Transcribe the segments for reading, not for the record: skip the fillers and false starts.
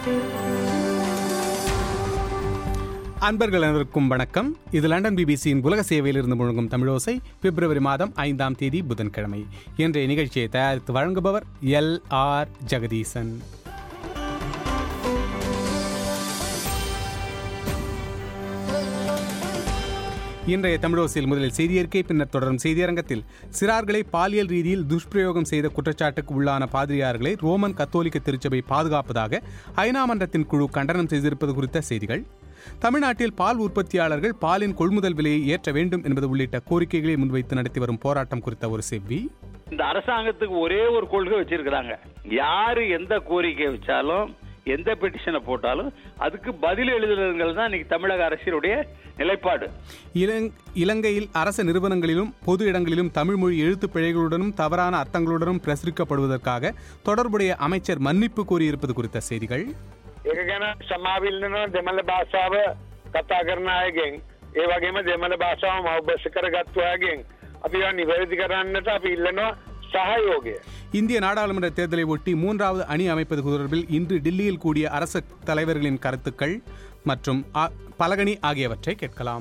அன்பர்கள் அனைவருக்கும் வணக்கம். இது லண்டன் பிபிசியின் உலக சேவையிலிருந்து முழங்கும் தமிழோசை. பிப்ரவரி மாதம் 5ஆம் தேதி புதன்கிழமை. இன்றைய நிகழ்ச்சியை தயாரித்து வழங்குபவர் LR ஜெகதீசன். இன்றைய தமிழோசையில் முதலில் செய்தியறிக்கை, பின்னர் தொடரும் செய்தியரங்கத்தில் சிறார்களை பாலியல் ரீதியில் துஷ்பிரயோகம் செய்த குற்றச்சாட்டுக்கு உள்ளான பாதிரியார்களை ரோமன் கத்தோலிக்க திருச்சபை பாதுகாப்பதாக ஐநா மன்றத்தின் குழு கண்டனம் செய்திருப்பது குறித்த செய்திகள், தமிழ்நாட்டில் பால் உற்பத்தியாளர்கள் பாலின் கொள்முதல் விலையை ஏற்ற வேண்டும் என்பது உள்ளிட்ட கோரிக்கைகளை முன்வைத்து நடத்தி வரும் போராட்டம் குறித்த ஒரு செவ்வி. இந்த அரசாங்கத்துக்கு ஒரே ஒரு கொள்கை வச்சிருக்கிறாங்க. யாரு எந்த கோரிக்கை வச்சாலும், எந்த பெட்டிஷனை போட்டாலும் அதுக்கு பதில் எழுதுறதுங்கிறது தான் இன்னைக்கு தமிழக அரசினுடைய நிலைப்பாடு. இலங்கையில் அரச நிறுவனங்களிலும் பொது இடங்களிலும் தமிழ் மொழி எழுத்து பிழைகளுடனும் தவறான அர்த்தங்களுடனும் பிரசுரிக்கப்படுவதற்காக தொடர்புடைய அமைச்சர் மன்னிப்பு கோரியிருப்பது குறித்த செய்திகள். ඒක ගැන සමාවිල්ලන දෙමළ භාෂාව කතා කරන අයගෙන් ඒ වගේම දෙමළ භාෂාව අවබෝධ කරගත්තු අයගෙන් අපි ඒවා නිවැරදි කරන්නට අපි ඉල්ලනවා සහයෝගය. இந்திய நாடாளுமன்ற தேர்தலை ஒட்டி 3வது அணி அமைப்பது தொடர்பில் இன்று டில்லியில் கூடிய அரசு தலைவர்களின் கருத்துக்கள் மற்றும் பலகணி ஆகியவற்றை கேட்கலாம்.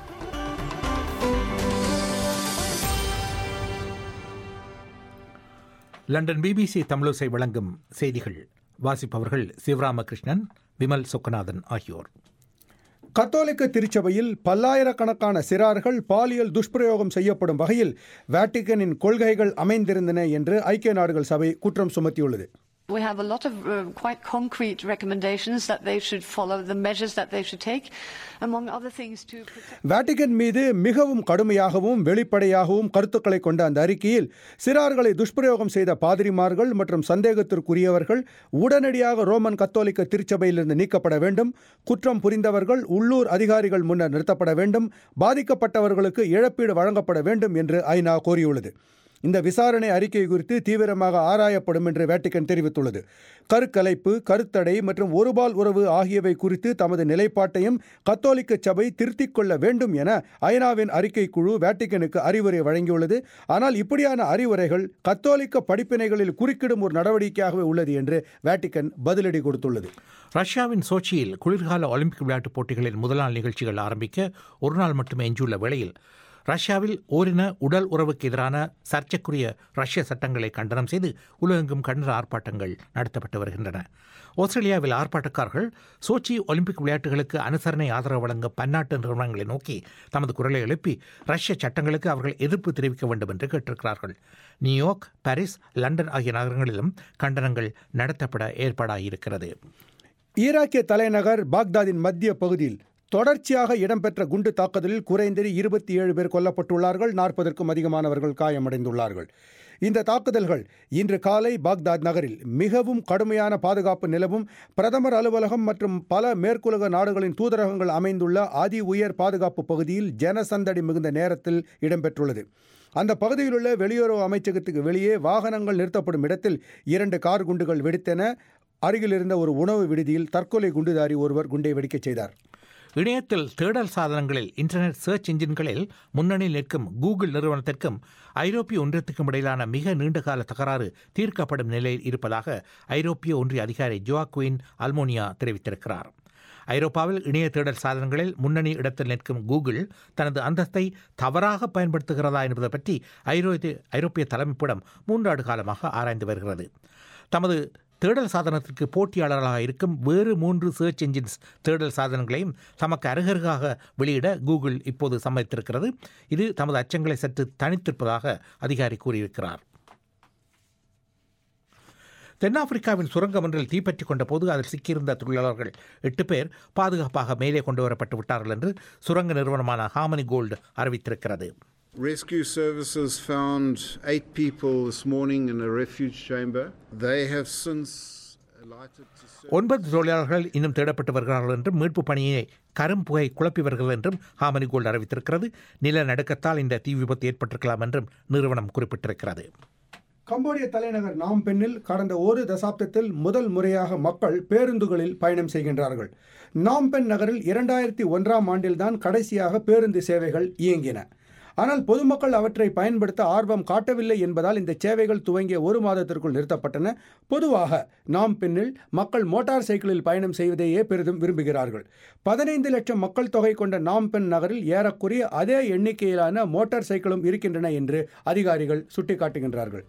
லண்டன் பிபிசி தமிழோசை வழங்கும் செய்திகள். வாசிப்பவர்கள் சிவராமகிருஷ்ணன், விமல் சொக்கநாதன் ஆகியோர். கத்தோலிக்க திருச்சபையில் பல்லாயிரக்கணக்கான சிறார்கள் பாலியல் துஷ்பிரயோகம் செய்யப்படும் வகையில் வாட்டிகனின் கொள்கைகள் அமைந்திருந்தன என்று ஐக்கிய நாடுகள் சபை குற்றம் சுமத்தியுள்ளது. We have a lot of quite concrete recommendations that they should follow, the measures that they should take, among other things to protect. Vatican மீது மிகவும் கடுமையாகவும் வெளிப்படையாகவும் கருத்துக்களை கொண்ட அந்த அறிக்கையில் சிறார்களை துஷ்பிரயோகம் செய்த பாதிரிமார்கள் மற்றும் சந்தேகத்திற்குரியவர்கள் உடனடியாக ரோமன் கத்தோலிக்க திருச்சபையிலிருந்து நீக்கப்பட வேண்டும், குற்றம் புரிந்தவர்கள் உள்ளூர் அதிகாரிகள் முன்னர் நிறுத்தப்பட வேண்டும், பாதிக்கப்பட்டவர்களுக்கு இழப்பீடு வழங்கப்பட வேண்டும் என்று ஐநா கோரியுள்ளது. இந்த விசாரணை அறிக்கை குறித்து தீவிரமாக ஆராயப்படும் என்று வாட்டிகன் தெரிவித்துள்ளது. கருக்கலைப்பு, கருத்தடை மற்றும் ஒருபால் உறவு ஆகியவை குறித்து தமது நிலைப்பாட்டையும் கத்தோலிக்க சபை திருத்திக் கொள்ள வேண்டும் என ஐநாவின் அறிக்கை குழு வாட்டிகனுக்கு அறிவுரை வழங்கியுள்ளது. ஆனால் இப்படியான அறிவுரைகள் கத்தோலிக்க படிப்பினைகளில் குறுக்கிடும் ஒரு நடவடிக்கையாகவே உள்ளது என்று வாட்டிகன் பதிலடி கொடுத்துள்ளது. ரஷ்யாவின் சோச்சியில் குளிர்கால ஒலிம்பிக் விளையாட்டுப் போட்டிகளின் முதல் நாள் நிகழ்ச்சிகள் ஆரம்பிக்க ஒரு நாள் மட்டுமே எஞ்சியுள்ள வேளையில் ரஷ்யாவில் ஓரின உடல் உறவுக்கு எதிரான சர்ச்சைக்குரிய ரஷ்ய சட்டங்களை கண்டனம் செய்து உலகெங்கும் கண்டன ஆர்ப்பாட்டங்கள் நடத்தப்பட்டு வருகின்றன. ஆஸ்திரேலியாவில் ஆர்ப்பாட்டக்காரர்கள் சோச்சி ஒலிம்பிக் விளையாட்டுகளுக்கு அனுசரணை ஆதரவு வழங்க பன்னாட்டு நிறுவனங்களை நோக்கி தமது குரலை எழுப்பி ரஷ்ய சட்டங்களுக்கு அவர்கள் எதிர்ப்பு தெரிவிக்க வேண்டும் என்று கேட்டிருக்கிறார்கள். நியூயார்க், பாரிஸ், லண்டன் ஆகிய நகரங்களிலும் கண்டனங்கள் நடத்தப்பட ஏற்பாடாகியிருக்கிறது. ஈராக்கிய தலைநகர் பாக்தாதின் மத்திய பகுதியில் தொடர்ச்சியாக இடம்பெற்ற குண்டு தாக்குதலில் குறைந்தது 27 பேர் கொல்லப்பட்டுள்ளார்கள், 40க்கும் அதிகமானவர்கள் காயமடைந்துள்ளார்கள். இந்த தாக்குதல்கள் இன்று காலை பாக்தாத் நகரில் மிகவும் கடுமையான பாதுகாப்பு நிலவும் பிரதமர் அலுவலகம் மற்றும் பல மேற்குலக நாடுகளின் தூதரகங்கள் அமைந்துள்ள அதி உயர் பாதுகாப்பு பகுதியில் ஜனசந்தடி மிகுந்த நேரத்தில் இடம்பெற்றுள்ளது. அந்த பகுதியில் உள்ள வெளியுறவு அமைச்சகத்துக்கு வெளியே வாகனங்கள் நிறுத்தப்படும் இடத்தில் 2 கார் குண்டுகள் வெடித்தன. அருகில் இருந்த ஒரு உணவு விடுதியில் தற்கொலை குண்டுதாரி ஒருவர் குண்டை வெடிக்கச் செய்தார். இணையத்தில் தேடல் சாதனங்களில் இன்டர்நெட் சர்ச் இன்ஜின்களில் முன்னணியில் நிற்கும் கூகுள் நிறுவனத்திற்கும் ஐரோப்பிய ஒன்றியத்துக்கும் இடையிலான மிக நீண்டகால தகராறு தீர்க்கப்படும் நிலையில் இருப்பதாக ஐரோப்பிய ஒன்றிய அதிகாரி ஜோாக்வின் அல்மோனியா தெரிவித்திருக்கிறார். ஐரோப்பாவில் இணைய தேடல் சாதனங்களில் முன்னணி இடத்தில் நிற்கும் கூகுள் தனது அந்தஸ்தை தவறாக பயன்படுத்துகிறதா என்பது பற்றி ஐரோப்பிய தலைமைப்பிடம் 3 ஆண்டு காலமாக ஆராய்ந்து வருகிறது. தமது தேடல் சாதனத்திற்கு போட்டியாளர்களாக இருக்கும் வேறு 3 சர்ச் என்ஜின்ஸ் தேடல் சாதனங்களையும் தமக்கு அருகருகாக வெளியிட கூகுள் இப்போது சம்மதித்திருக்கிறது. இது தமது அச்சங்களை சற்று தனித்திருப்பதாக அதிகாரி கூறியிருக்கிறார். தென்னாப்பிரிக்காவின் சுரங்கம் ஒன்றில் தீப்பற்றி கொண்ட போது அதில் சிக்கியிருந்த தொழிலாளர்கள் 8 பேர் பாதுகாப்பாக மேலே கொண்டு வரப்பட்டு விட்டார்கள் என்று சுரங்க நிறுவனமான ஹார்மனி கோல்டு அறிவித்திருக்கிறது. Rescue services found 8 people this morning in a refuge chamber. They have since alighted to 9 தொழிலாளர்கள் இன்னும் தேடப்பட்டு வருகிறார்கள் என்றும் மீட்பு பணியை கரும்புகை குழப்பி வருகிறது என்றும் ஹார்மனி கோல்டு அறிவித்திருக்கிறது. நிலநடுக்கத்தால் இந்த தீ விபத்து ஏற்பட்டிருக்கலாம் என்றும் நிறுவனம் குறிப்பிட்டிருக்கிறது. கம்போடிய தலைநகர் நாம்பென்னில் கடந்த ஒரு தசாப்தத்தில் முதல் முறையாக மக்கள் பேருந்துகளில் பயணம் செய்கின்றார்கள். நாம்பென் நகரில் 2001ஆம் ஆண்டில்தான் கடைசியாக பேருந்து சேவைகள் இயங்கின. ஆனால் பொதுமக்கள் அவற்றை பயன்படுத்த ஆர்வம் காட்டவில்லை என்பதால் இந்த சேவைகள் துவங்கிய 1 மாதத்திற்குள் நிறுத்தப்பட்டன. பொதுவாக நாம் பெண்ணில் மக்கள் மோட்டார் சைக்கிளில் பயணம் செய்வதையே பெரிதும் விரும்புகிறார்கள். 15 லட்சம் மக்கள் தொகை கொண்ட நாம் பெண் நகரில் ஏறக்குறைய அதே எண்ணிக்கையிலான மோட்டார் சைக்கிளும் இருக்கின்றன என்று அதிகாரிகள் சுட்டிக்காட்டுகின்றார்கள்.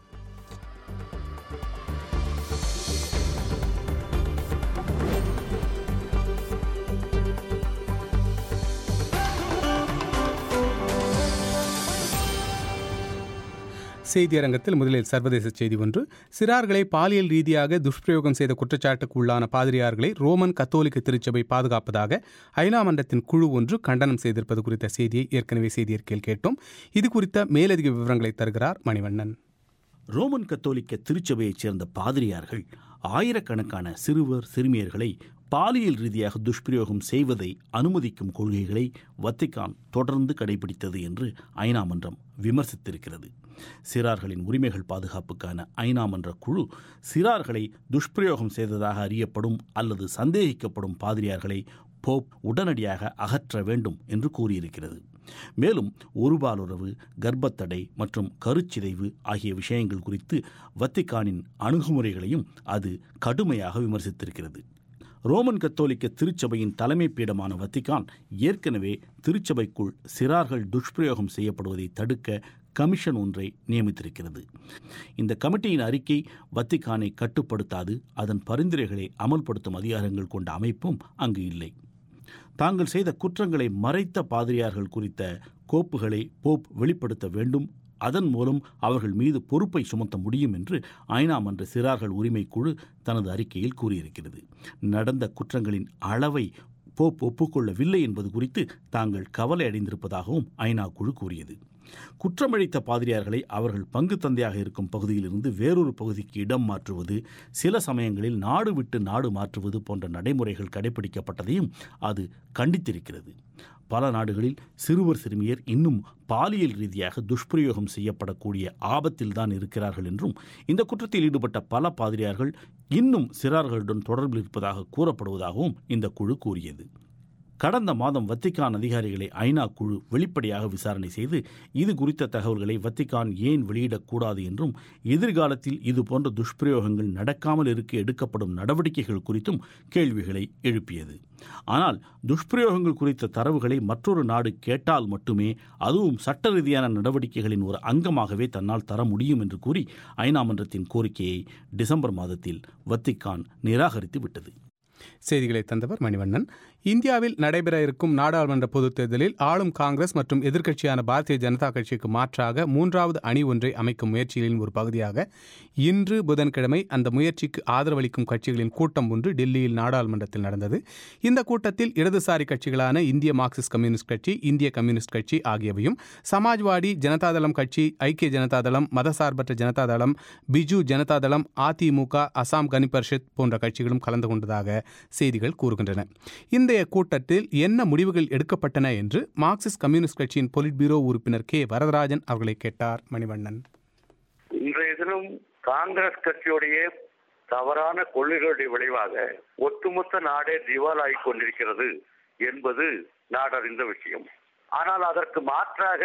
செய்தியரங்கத்தில் முதலில் சர்வதேச செய்தி ஒன்று. சிறார்களை பாலியல் ரீதியாக துஷ்பிரயோகம் செய்த குற்றச்சாட்டுக்கு உள்ளான பாதிரியார்களை ரோமன் கத்தோலிக்க திருச்சபை பாதுகாப்பதாக ஐநா மன்றத்தின் குழு ஒன்று கண்டனம் செய்திருப்பது குறித்த செய்தியை ஏற்கனவே செய்தியறிக்கையில் கேட்டோம். இது குறித்த மேலதிக விவரங்களை தருகிறார் மணிவண்ணன். ரோமன் கத்தோலிக்க திருச்சபையைச் சேர்ந்த பாதிரியார்கள் ஆயிரக்கணக்கான சிறுவர் சிறுமியர்களை பாலியல் ரீதியாக துஷ்பிரயோகம் செய்வதை அனுமதிக்கும் கொள்கைகளை வத்திக்கான் தொடர்ந்து கடைபிடித்தது என்று ஐநா மன்றம் விமர்சித்திருக்கிறது. சிறார்களின் உரிமைகள் பாதுகாப்புக்கான ஐநா மன்ற குழு சிறார்களை துஷ்பிரயோகம் செய்ததாக அறியப்படும் அல்லது சந்தேகிக்கப்படும் பாதிரியார்களை போப் உடனடியாக அகற்ற வேண்டும் என்று கூறியிருக்கிறது. மேலும் ஒருபாலுறவு, கர்ப்பத்தடை மற்றும் கருச்சிதைவு ஆகிய விஷயங்கள் குறித்து வத்திக்கானின் அணுகுமுறைகளையும் அது கடுமையாக விமர்சித்திருக்கிறது. ரோமன் கத்தோலிக்க திருச்சபையின் தலைமை பீடமான வத்திக்கான் ஏற்கனவே திருச்சபைக்குள் சிறார்கள் துஷ்பிரயோகம் செய்யப்படுவதை தடுக்க கமிஷன் ஒன்றை நியமித்திருக்கிறது. இந்த கமிட்டியின் அறிக்கை வத்திக்கானை கட்டுப்படுத்தாது, அதன் பரிந்துரைகளை அமல்படுத்தும் அதிகாரங்கள் கொண்ட அமைப்பும் அங்கு இல்லை. தாங்கள் செய்த குற்றங்களை மறைத்த பாதிரியார்கள் குறித்த கோப்புகளை போப் வெளிப்படுத்த வேண்டும், அதன் மூலம் அவர்கள் மீது பொறுப்பை சுமத்த முடியும் என்று ஐநா மன்ற சிறார்கள் உரிமை குழு தனது அறிக்கையில் கூறியிருக்கிறது. நடந்த குற்றங்களின் அளவை போப் ஒப்புக்கொள்ளவில்லை என்பது குறித்து தாங்கள் கவலை அடைந்திருப்பதாகவும் ஐநா குழு கூறியது. குற்றமளித்த பாதிரியார்களை அவர்கள் பங்கு தந்தையாக இருக்கும் பகுதியிலிருந்து வேறொரு பகுதிக்கு இடம் மாற்றுவது, சில சமயங்களில் நாடு விட்டு நாடு மாற்றுவது போன்ற நடைமுறைகள் கடைபிடிக்கப்பட்டதையும் அது கண்டித்திருக்கிறது. பல நாடுகளில் சிறுவர் சிறுமியர் இன்னும் பாலியல் ரீதியாக துஷ்பிரயோகம் செய்யப்படக்கூடிய ஆபத்தில்தான் இருக்கிறார்கள் என்றும், இந்த குற்றத்தில் ஈடுபட்ட பல பாதிரியார்கள் இன்னும் சிறார்களுடன் தொடர்பில் இருப்பதாக கூறப்படுவதாகவும் இந்த குழு கூறியது. கடந்த மாதம் வத்திக்கான் அதிகாரிகளை ஐநா குழு வெளிப்படையாக விசாரணை செய்து இது குறித்த தகவல்களை வத்திக்கான் ஏன் வெளியிடக்கூடாது என்றும், எதிர்காலத்தில் இதுபோன்ற துஷ்பிரயோகங்கள் நடக்காமல் இருக்க எடுக்கப்படும் நடவடிக்கைகள் குறித்தும் கேள்விகளை எழுப்பியது. ஆனால் துஷ்பிரயோகங்கள் குறித்த தரவுகளை மற்றொரு நாடு கேட்டால் மட்டுமே, அதுவும் சட்ட ரீதியான நடவடிக்கைகளின் ஒரு அங்கமாகவே தன்னால் தர முடியும் என்று கூறி ஐநா மன்றத்தின் கோரிக்கையை டிசம்பர் மாதத்தில் வத்திக்கான் நிராகரித்து விட்டது. செய்திகளை தந்தவர் மணிவண்ணன். இந்தியாவில் நடைபெற இருக்கும் நாடாளுமன்ற பொதுத் தேர்தலில் ஆளும் காங்கிரஸ் மற்றும் எதிர்க்கட்சியான பாரதிய ஜனதா கட்சிக்கு மாற்றாக 3வது அணி ஒன்றை அமைக்கும் முயற்சிகளின் ஒரு பகுதியாக இன்று புதன்கிழமை அந்த முயற்சிக்கு ஆதரவளிக்கும் கட்சிகளின் கூட்டம் ஒன்று டெல்லியில் நாடாளுமன்றத்தில் நடந்தது. இந்த கூட்டத்தில் இடதுசாரி கட்சிகளான இந்திய மார்க்சிஸ்ட் கம்யூனிஸ்ட் கட்சி, இந்திய கம்யூனிஸ்ட் கட்சி ஆகியவையும், சமாஜ்வாடி ஜனதாதளம் கட்சி, ஐக்கிய ஜனதாதளம், மதசார்பற்ற ஜனதாதளம், பிஜு ஜனதாதளம், அதிமுக, அசாம் கனி பரிஷத் போன்ற கட்சிகளும் கலந்து கொண்டதாக செய்திகள் கூறுகின்றன. இன்றைய கூட்டத்தில் என்ன முடிவுகள் எடுக்கப்பட்டன என்று மார்க்சிஸ்ட் கம்யூனிஸ்ட் கட்சியின் பொலிட் பியூரோ உறுப்பினர் கே வரதராஜன் அவர்களை கேட்டார் மணிவண்ணன். இன்றைய தினம் காங்கிரஸ் கட்சியுடைய தவறான கொள்கைகளுடைய விளைவாக ஒட்டுமொத்த நாடே திவாலாகி கொண்டிருக்கிறது என்பது நாடறிந்த விஷயம். ஆனால் அதற்கு மாற்றாக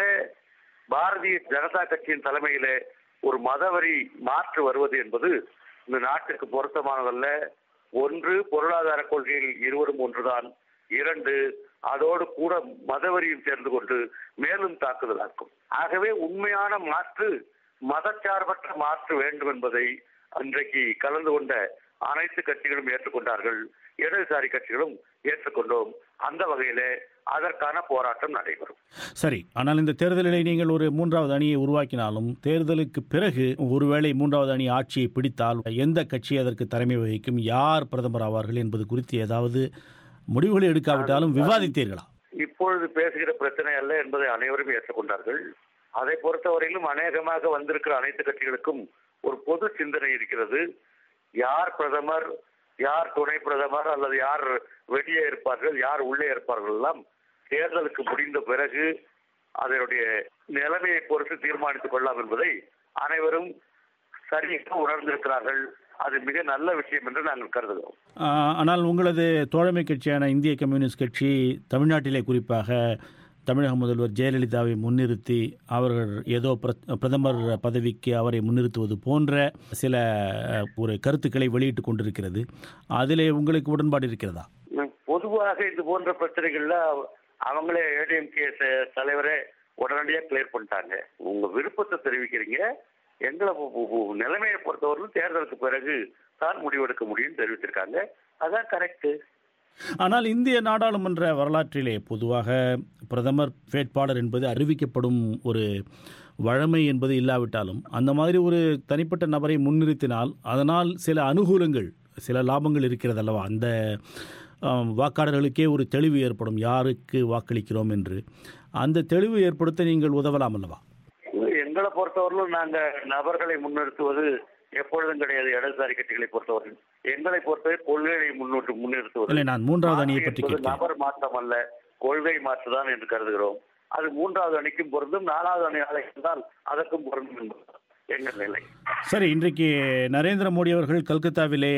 பாரதிய ஜனதா கட்சியின் தலைமையில ஒரு மதவெறி மாற்று வருவது என்பது இந்த நாட்டுக்கு பொருத்தமானதல்ல. ஒன்று, பொருளாதார கொள்கையில் இருவரும் ஒன்றுதான். 2, அதோடு கூட மதவெறியும் சேர்ந்து கொண்டு மேலும் தாக்குதலாக்கும். ஆகவே உண்மையான மாற்று மதச்சார்பற்ற மாற்று வேண்டும் என்பதை அன்றைக்கு கலந்து கொண்ட அனைத்து கட்சிகளும் ஏற்றுக்கொண்டார்கள். இடதுசாரி கட்சிகளும் ஏற்றுக்கொண்டோம். அந்த வகையிலே அதற்கான போராட்டம் நடைபெறும். சரி, ஆனால் இந்த தேர்தலில் நீங்கள் ஒரு 3வது அணியை உருவாக்கினாலும் தேர்தலுக்கு பிறகு ஒருவேளை 3வது அணி ஆட்சியை பிடித்தால் எந்த கட்சி அதற்கு தலைமை வகிக்கும், யார் பிரதமர் ஆவார்கள் என்பது குறித்து ஏதாவது முடிவுகளை எடுக்காவிட்டாலும் விவாதித்தீர்களா? இப்பொழுது பேசுகிற பிரச்சனை அல்ல என்பதை அனைவரும் ஏற்றுக்கொண்டார்கள். அதை பொறுத்தவரையிலும் அநேகமாக வந்திருக்கிற அனைத்து கட்சிகளுக்கும் ஒரு பொது சிந்தனை இருக்கிறது. யார் பிரதமர், யார் துணை பிரதமர், அல்லது யார் வெளியே இருப்பார்கள், யார் உள்ளே இருப்பார்கள் எல்லாம் தேர்தலுக்கு முடிந்த பிறகு அதனுடைய நிலைமையை பொறுத்து தீர்மானித்துக் கொள்ளலாம் என்பதை அனைவரும் சரியாக உணர்ந்திருக்கிறார்கள். அது மிக நல்ல விஷயம் என்று நாங்கள் கருதுகிறோம். ஆனால் உங்களது தோழமை கட்சியான இந்திய கம்யூனிஸ்ட் கட்சி தமிழ்நாட்டிலே குறிப்பாக தமிழக முதல்வர் ஜெயலலிதாவை முன்னிறுத்தி அவர்கள் ஏதோ பிரதமர் பதவிக்கு அவரை முன்னிறுத்துவது போன்ற சில ஒரு கருத்துக்களை வெளியிட்டுக் கொண்டிருக்கிறது. அதிலே உங்களுக்கு உடன்பாடு இருக்கிறதா? பொதுவாக இது போன்ற பிரச்சனைகள்ல அவங்களே ஏடிஎம்கே தலைவரே உடனடியாக கிளியர் பண்ணிட்டாங்க. உங்க விருப்பத்தை தெரிவிக்கிறீங்க, எங்களை நிலைமையை பொறுத்தவரைக்கும் தேர்தலுக்கு பிறகு தான் முடிவெடுக்க முடியும்னு தெரிவித்திருக்காங்க. அதான் கரெக்ட். ஆனால் இந்திய நாடாளுமன்ற வரலாற்றிலே பொதுவாக பிரதமர் வேட்பாளர் என்பது அறிவிக்கப்படும் ஒரு வழமை என்பது இல்லாவிட்டாலும் அந்த மாதிரி ஒரு தனிப்பட்ட நபரை முன்னிறுத்தினால் அதனால் சில அனுகூலங்கள், சில லாபங்கள் இருக்கிறது அல்லவா? அந்த வாக்காளர்களுக்கே ஒரு தெளிவு ஏற்படும், யாருக்கு வாக்களிக்கிறோம் என்று. அந்த தெளிவு ஏற்படுத்த நீங்கள் உதவலாம் அல்லவா? எங்களை பொறுத்தவரையிலும் நாங்கள் நபர்களை முன்னிறுத்துவது எப்பொழுதும் கிடையாது. இடதுசாரி கட்சிகளை பொறுத்தவரை எங்களை பொறுத்தவரை கொள்கையை முன்னிறுத்துவது. நான் மூன்றாவது அணியை பற்றி நபர் மாற்றம் அல்ல, கொள்கை மாற்றுதான் என்று கருதுகிறோம். அது மூன்றாவது அணிக்கும் பொருந்தும், நாலாவது அணி இருந்தால் அதற்கும் பொருந்தும் என்பது எங்கள் நிலை. சரி, இன்றைக்கு நரேந்திர மோடி அவர்கள் கல்கத்தாவிலே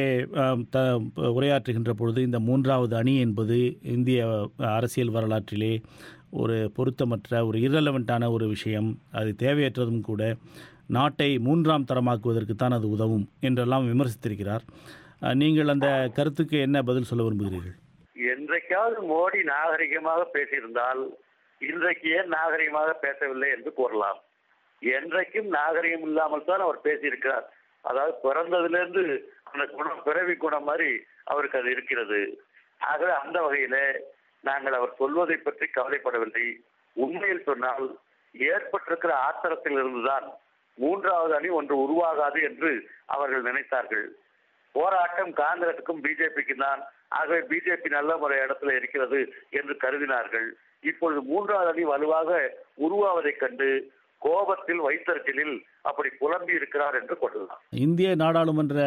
உரையாற்றுகின்ற பொழுது இந்த மூன்றாவது அணி என்பது இந்திய அரசியல் வரலாற்றிலே ஒரு பொருத்தமற்ற, ஒரு இரலவெண்ட்டான ஒரு விஷயம், அது தேவையற்றதும் கூட, நாட்டை மூன்றாம் தரமாக்குவதற்குத்தான் அது உதவும் என்றெல்லாம் விமர்சித்திருக்கிறார். நீங்கள் அந்த கருத்துக்கு என்ன பதில் சொல்ல விரும்புகிறீர்கள்? என்றைக்காவது மோடி நாகரிகமாக பேசியிருந்தால் இன்றைக்கு ஏன் நாகரிகமாக பேசவில்லை என்று கூறலாம். என்றைக்கும் நாகரிகம் இல்லாமல் தான் அவர் பேசியிருக்கிறார். அதாவது பிறந்ததிலிருந்து அந்த குணம் பிறவி குணம் மாதிரி அவருக்கு அது இருக்கிறது. ஆகவே அந்த வகையில நாங்கள் அவர் சொல்வதை பற்றி கவலைப்படவில்லை. உண்மையில் சொன்னால் ஏற்பட்டிருக்கிற ஆத்திரத்தில் இருந்துதான் மூன்றாவது அணி ஒன்று உருவாகாது என்று அவர்கள் நினைத்தார்கள். போராட்டம் காங்கிரசுக்கும் பிஜேபிக்கும் தான். ஆகவே பிஜேபி நல்ல முறை இடத்துல இருக்கிறது என்று கருதினார்கள். இப்பொழுது மூன்றாவது அணி வலுவாக உருவாவதைக் கண்டு கோபத்தில் வைத்தறிச்சலில் அப்படி புலம்பி இருக்கிறார் என்று கொள்ளலாம். இந்திய நாடாளுமன்ற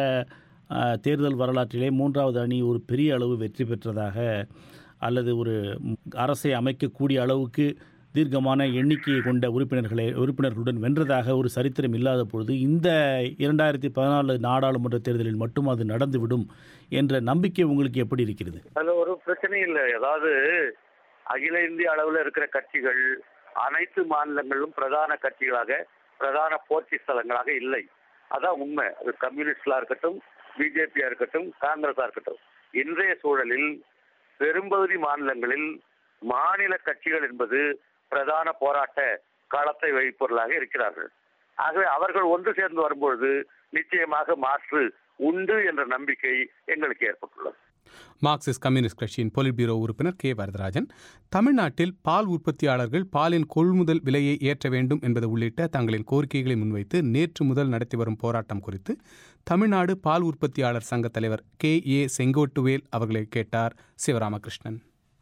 தேர்தல் வரலாற்றிலே மூன்றாவது அணி ஒரு பெரிய அளவு வெற்றி பெற்றதாக அல்லது ஒரு அரசை அமைக்கக்கூடிய அளவுக்கு தீர்க்கமான எண்ணிக்கையை கொண்ட உறுப்பினர்களுடன் வென்றதாக ஒரு சரித்திரம் இல்லாத பொழுது இந்த 2014 நாடாளுமன்ற தேர்தலில் மட்டும் அது நடந்துவிடும் என்ற நம்பிக்கை உங்களுக்கு எப்படி இருக்கிறது? அதுல ஒரு பிரச்சனை இல்லை. அதாவது அகில இந்திய அளவில் இருக்கிற கட்சிகள் அனைத்து மாநிலங்களிலும் பிரதான கட்சிகளாக, பிரதான போட்டி ஸ்தலங்களாக இல்லை. அதான் உண்மை. அது கம்யூனிஸ்டா இருக்கட்டும், பிஜேபியா இருக்கட்டும், காங்கிரஸா இருக்கட்டும். இன்றைய சூழலில் பெரும்பகுதி மாநிலங்களில் மாநில கட்சிகள் என்பது பிரதான போராட்ட களத்தை வகிப்பவர்களாக இருக்கிறார்கள். ஆகவே அவர்கள் ஒன்று சேர்ந்து வரும்பொழுது நிச்சயமாக மாற்று உண்டு என்ற நம்பிக்கை எங்களுக்கு ஏற்பட்டுள்ளது. மார்க்சிஸ்ட் கம்யூனிஸ்ட் கட்சியின் பொலிட் பியூரோ உறுப்பினர் கே வரதராஜன், தமிழ்நாட்டில் பால் உற்பத்தியாளர்கள் பாலின் கொள்முதல் விலையை ஏற்ற வேண்டும் என்பது உள்ளிட்ட தங்களின் கோரிக்கைகளை முன்வைத்து நேற்று முதல் நடத்தி வரும் போராட்டம் குறித்து தமிழ்நாடு பால் உற்பத்தியாளர் சங்க தலைவர் KA செங்கோட்டுவேல் அவர்களை கேட்டார் சிவராமகிருஷ்ணன்.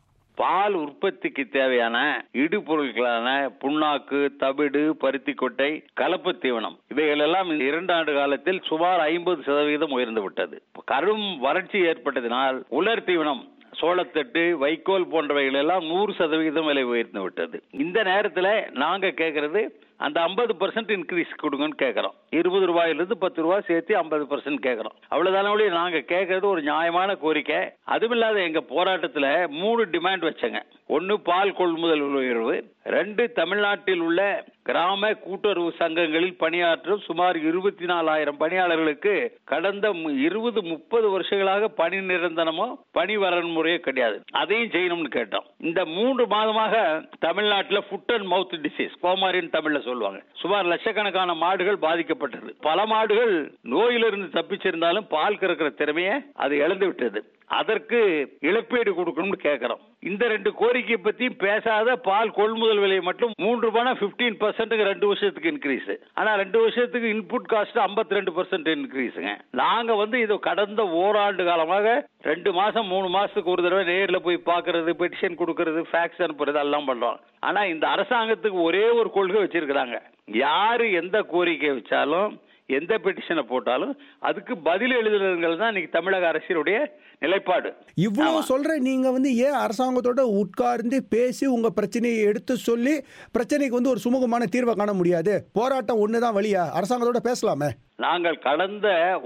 பால் உற்பத்திக்கு தேவையான இடுபொருட்களான புண்ணாக்கு, தவிடு, பருத்திக்கொட்டை, கலப்பு தீவனம் இவைகள் எல்லாம் 2 ஆண்டு காலத்தில் சுமார் 50% உயர்ந்து விட்டது. கரும் வறட்சி ஏற்பட்டதினால் உலர் தீவனம், சோளத்தட்டு, வைக்கோல் போன்றவைகள் எல்லாம் 100% விலை உயர்ந்து விட்டது. இந்த நேரத்தில் நாங்க கேட்கறது அந்த 50% இன்க்ரீஸ் கொடுங்கன்னு கேட்கறோம். 20 ரூபாயிலிருந்து 10 ரூபாய் சேர்த்து 50% கேட்கறோம். அவ்வளவுதானே நாங்க கேட்கறது ஒரு நியாயமான கோரிக்கை. அதுமில்லாத எங்க போராட்டத்தில் 3 டிமாண்ட் வச்சங்க. 1 பால் கொள்முதல் உயர்வு, 2 தமிழ்நாட்டில் உள்ள கிராம கூட்டுறவு சங்கங்களில் பணியாற்றும் சுமார் 24,000 பணியாளர்களுக்கு கடந்த 20-30 வருஷங்களாக பணி நிரந்தரமோ பணி வரன்முறையோ கிடையாது, அதையும் செய்யணும்னு கேட்டோம். இந்த 3 மாதமாக தமிழ்நாட்டில் ஃபுட் அண்ட் மவுத் டிசீஸ், கோமாரின்னு தமிழ்ல சொல்லுவாங்க, சுமார் லட்சக்கணக்கான மாடுகள் பாதிக்கப்பட்டது. பல மாடுகள் நோயிலிருந்து தப்பிச்சிருந்தாலும் பால் கறக்கிற திறமையை அது இழந்து விட்டது. அதற்கு இழப்பீடு கொடுக்கணும்னு கேட்கிறோம். இந்த 2 கோரிக்கை பத்தி பேசாத பால் கொள்முதல் விலை மட்டும் 3 ரூபாய் 15% 2 வருஷத்துக்கு இன்க்ரீஸ். ஆனா 2 வருஷத்துக்கு இன்புட் காஸ்ட் 52% இன்க்ரீஸுங்க. நாங்க இது கடந்த ஓராண்டு காலமாக 2 மாசம் 3 மாசத்துக்கு ஒரு தடவை நேரில் போய் பார்க்கறது, பெட்டிஷன் கொடுக்கறது, ஃபேக்ஸ் அனுப்புறது எல்லாம் பண்றோம். ஆனா இந்த அரசாங்கத்துக்கு ஒரே ஒரு கொள்கை வச்சிருக்கிறாங்க. யாரு எந்த கோரிக்கை வச்சாலும் எந்த பெட்டிஷனை போட்டாலும் அதுக்கு பதில் எழுதுறதுங்கிறது தான் இன்னைக்கு தமிழக அரசினுடைய நிலைப்பாடு. இவ்வளவு சொல்ற நீங்க ஏன் அரசாங்கத்தோட உட்கார்ந்து பேசி உங்க பிரச்சனையை எடுத்து சொல்லி பிரச்சனைக்கு ஒரு சுமூகமான தீர்வை காண முடியாது? போராட்டம் ஒண்ணுதான் வழியா? அரசாங்கத்தோட பேசலாமே. நாங்கள் கடந்த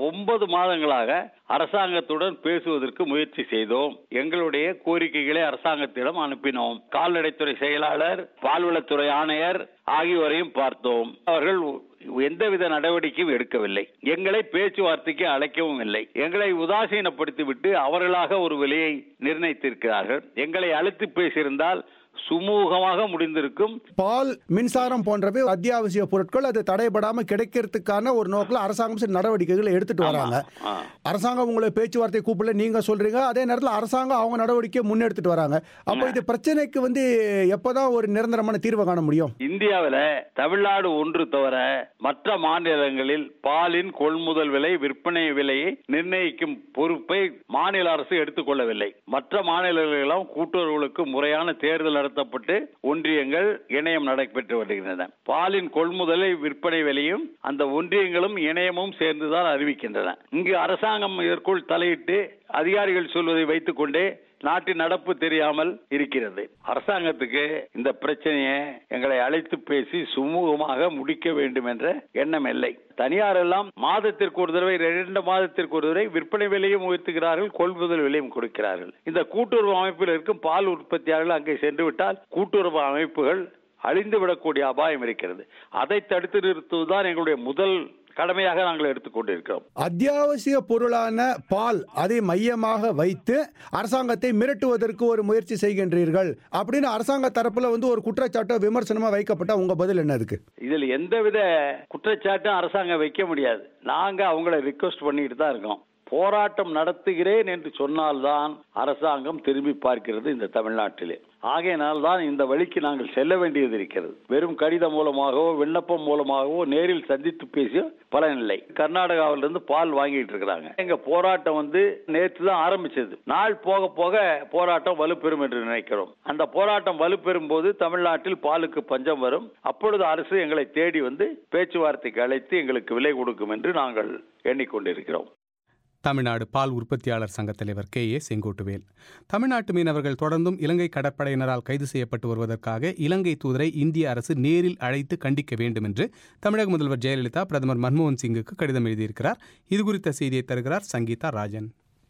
9 மாதங்களாக அரசாங்கத்துடன் பேசுவதற்கு முயற்சி செய்தோம். எங்களுடைய கோரிக்கைகளை அரசாங்கத்திடம் அனுப்பினோம். கால்நடைத்துறை செயலாளர், பால்வளத்துறை ஆணையர் ஆகியோரையும் பார்த்தோம். அவர்கள் எந்தவித நடவடிக்கையும் எடுக்கவில்லை. எங்களை பேச்சுவார்த்தைக்கு அழைக்கவும் இல்லை. எங்களை உதாசீனப்படுத்திவிட்டு அவர்களாக ஒரு விலையை நிர்ணயித்திருக்கிறார்கள். எங்களை அழைத்து பேசியிருந்தால் சுமூகமாக முடிந்திருக்கும். பால், மின்சாரம் போன்றவை அத்தியாவசிய பொருட்கள் அது தடைபடாம கிடைக்கிறதுக்கான ஒரு நோக்கில் அரசாங்கம் சில நடவடிக்கைகளை எடுத்துட்டு வராங்க. அரசாங்கம் உங்களை பேச்சுவார்த்தை கூப்பிடல நீங்க சொல்றீங்க, அதே நேரத்தில் அரசாங்கம் அவங்க நடவடிக்கையை முன்னெடுத்துட்டு வராங்க. அப்போ இது பிரச்சனைக்கு எப்பதான் ஒரு நிரந்தரமான தீர்வு காண முடியும்? இந்தியாவில் தமிழ்நாடு ஒன்று தவிர மற்ற மாநிலங்களில் பாலின் கொள்முதல் விலை, விற்பனை விலையை நிர்ணயிக்கும் பொறுப்பை மாநில அரசு எடுத்துக்கொள்ளவில்லை. மற்ற மாநிலங்களெல்லாம் கூட்டுறவுகளுக்கு முறையான தேர்தல் நடத்தப்பட்டு ஒன்றியங்கள் இணையம் நடைபெற்று வருகின்றன. பாலின் கொள்முதலை, விற்பனை விலையும் அந்த ஒன்றியங்களும் இணையமும் சேர்ந்துதான் அறிவிக்கின்றன. இங்கு அரசாங்கம் இதற்குள் தலையிட்டு அதிகாரிகள் சொல்வதை வைத்துக் கொண்டே நாட்டின் நடப்பு தெரியாமல் இருக்கிறது. அரசாங்கத்துக்கு இந்த பிரச்சனையை எங்களை அழைத்து பேசி சுமூகமாக முடிக்க வேண்டும் என்ற எண்ணம் இல்லை. தனியார் எல்லாம் மாதத்திற்கு ஒரு தடவை, 2 மாதத்திற்கு ஒரு தடவை விற்பனை விலையும் உயர்த்துகிறார்கள், கொள்முதல் விலையும் கொடுக்கிறார்கள். இந்த கூட்டுறவு அமைப்பில் இருக்கும் பால் உற்பத்தியாளர்கள் அங்கே சென்று விட்டால் கூட்டுறவு அமைப்புகள் அழிந்துவிடக்கூடிய அபாயம் இருக்கிறது. அதை தடுத்து நிறுத்துவதுதான் எங்களுடைய முதல் கடமையாக நாங்கள் எடுத்துக்கொண்டிருக்கிறோம். அத்தியாவசிய பொருளான பால் அதை மையமாக வைத்து அரசாங்கத்தை மிரட்டுவதற்கு ஒரு முயற்சி செய்கின்றீர்கள் அப்படின்னு அரசாங்க தரப்புல ஒரு குற்றச்சாட்டு விமர்சனமா வைக்கப்பட்ட உங்க பதில் என்ன இருக்கு? இதில் எந்தவித குற்றச்சாட்டும் அரசாங்கம் வைக்க முடியாது. நாங்க அவங்களை ரிக்வெஸ்ட் பண்ணிட்டு தான் இருக்கோம். போராட்டம் நடத்துகிறேன் என்று சொன்னால்தான் அரசாங்கம் திரும்பி பார்க்கிறது இந்த தமிழ்நாட்டிலே. ஆகையினால் தான் இந்த வழிக்கு நாங்கள் செல்ல வேண்டியது இருக்கிறது. வெறும் கடிதம் மூலமாகவோ விண்ணப்பம் மூலமாகவோ நேரில் சந்தித்து பேசிய பலனில்லை. கர்நாடகாவிலிருந்து பால் வாங்கிட்டு இருக்கிறாங்க. எங்க போராட்டம் நேற்று தான் ஆரம்பிச்சது. நாள் போக போக போராட்டம் வலுப்பெறும் என்று நினைக்கிறோம். அந்த போராட்டம் வலுப்பெறும் போது தமிழ்நாட்டில் பாலுக்கு பஞ்சம் வரும். அப்பொழுது அரசு எங்களை தேடி பேச்சுவார்த்தைக்கு அழைத்து எங்களுக்கு விலை கொடுக்கும் என்று நாங்கள் எண்ணிக்கொண்டிருக்கிறோம். தமிழ்நாடு பால் உற்பத்தியாளர் சங்க தலைவர் KA செங்கோட்டுவேல். தமிழ்நாட்டு மீனவர்கள் தொடர்ந்தும் இலங்கை கடற்படையினரால் கைது செய்யப்பட்டு வருவதற்காக இலங்கை தூதரை இந்திய அரசு நேரில் அழைத்து கண்டிக்க வேண்டும் என்று தமிழக முதல்வர் ஜெயலலிதா பிரதமர் மன்மோகன் சிங்குக்கு கடிதம் எழுதியிருக்கிறார். இதுகுறித்த செய்தியை தருகிறார் சங்கீதா ராஜன்.